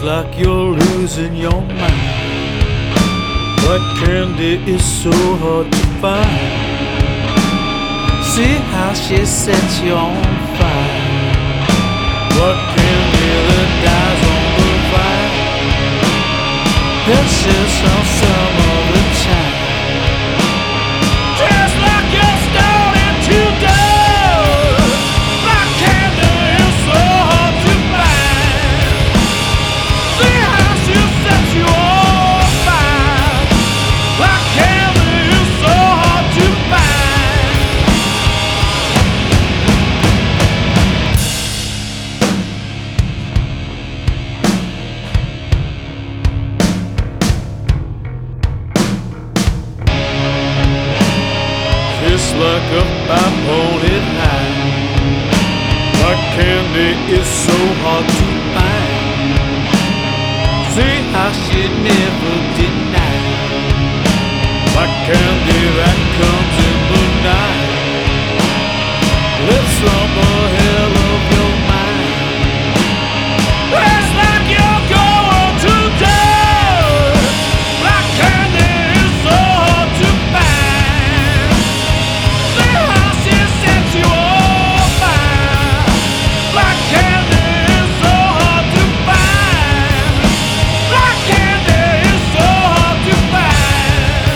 like you're losing your mind. But candy is so hard to find. See how she sets you on fire. What candy that dies on the vine? Persists on some of the time. Just like you're starting to die. My candy is so hard to find. See how she sets you on fire. My candy is so hard to find. Just like a pipe holding high. My candy is so hard to find. See how she never denied. My candy that comes in the night. Let's slumber hell of your mind. It's like you're going to die. My candy is so hard to find. See how she sets you on fire. My candy is so hard to find. My candy is so hard to find.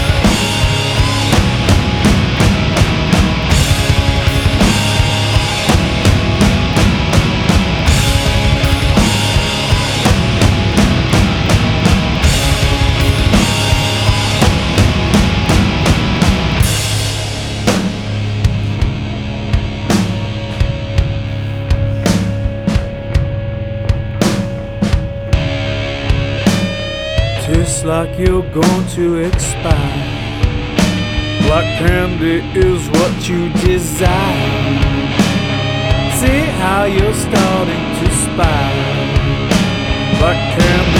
Tastes like you're going to expire. Black candy is what you desire. See how you're starting to spiral. Black candy